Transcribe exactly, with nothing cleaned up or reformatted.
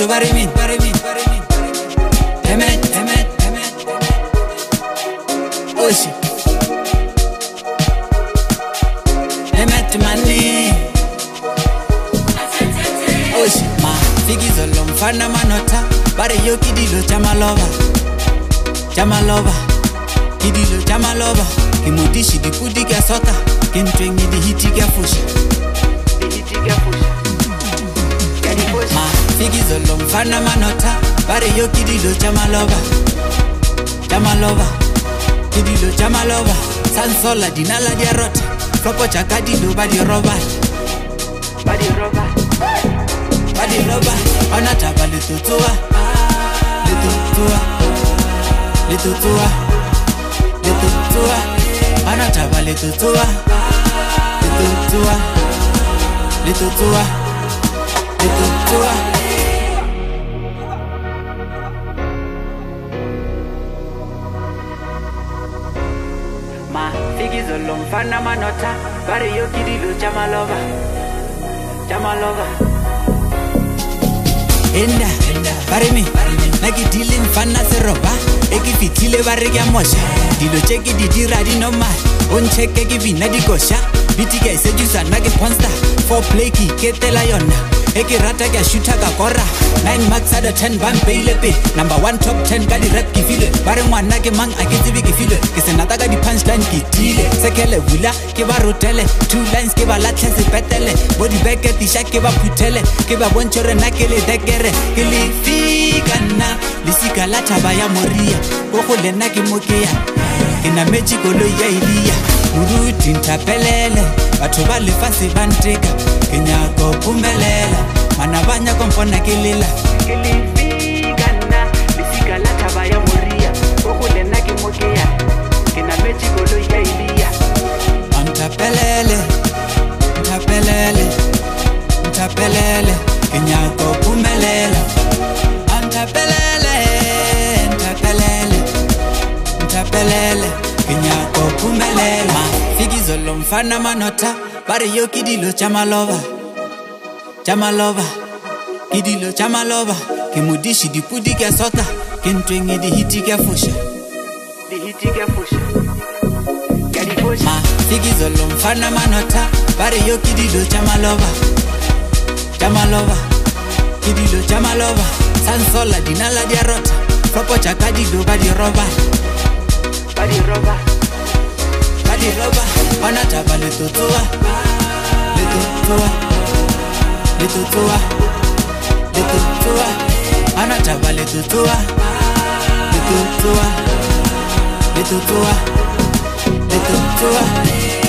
to bury me, bury me, bury me. Emet, emet, emet. Oh shit. Emet money. Oh shit, ma. Figizo lomfana manota. Bare yo kidilo chama lover. Chama lover. Kidilo chama lover. Kimudishi di pudi kia sota. Kintwengi di hiti kia fusha. Di hiti kia fusha. Ma, figizo lomfana manota. Bare yo kidilo chama lover. Chama lover. Kidilo chama lover. Sansola dinala dia rota. Propo chakadilo badi roba. Badi roba. Badi roba. Anataba litutua. Litutua. Litutua. Litutua. Anataba litutua. Litutua. Litutua. Litutua. Ma, figizo lomfana manota. Bare yo kidilo chama lover. Chama lover. Enda, bare mi, naki dili mfana se roba. Eki fitile bare kia mosha. Dilo cheki di dira di no mai. On cheke ki vina di gosha. Biti kia ise jusa nage ponsta. Four play ki kete la yona. Eki rata kia shuta ka kora. Nine marks out of ten bang baile pe. Number one top ten kadi rap ki file. Bare mwa nage mang akitibi ki file. Kise nataka di punchline ki tile. Sekele vula ke ba rotele. Two lines ke ba latle se petele. Body beke tisha ke ba putele. Ke ba bonchore na ke le dekere. Ke le fika na. Lisika la taba ya moria. Koko le na ke mokeya. Ke na mechi kolo ya ilia. Muruti ntapelele. Batho ba lefase ba nteka. Ke nyako pumelela. Mana banya kompona ke lila. Ke le fika na. Lisika la taba ya moria. Koko le na ke mokeya. Ke na mechi kolo ya ilia. Ntapelele. Ntapelele. Ntapelele. Ke nyako pumelela. Ntapelele. Ntapelele. Ntapelele. Ke nyako pumelela. Figizo lomfana manota. Bare yo kidilo chama lover. Chama lover. Kidilo chama lover. Kimudishi di pudi kia sota. Kintwengi di hiti kia fusha. Di hiti kia fusha. Kia di fusha. Ma, figizo lomfana manota. Bare yo kidilo chama lover. Chama lover. Kidilo chama lover. Sansola dinala dia rota. Propo chakadilo badi roba. Badi roba. Badi roba. Anataba litutua. Litutua. Litutua. Litutua. Anataba litutua. Litutua. Litutua. Litutua.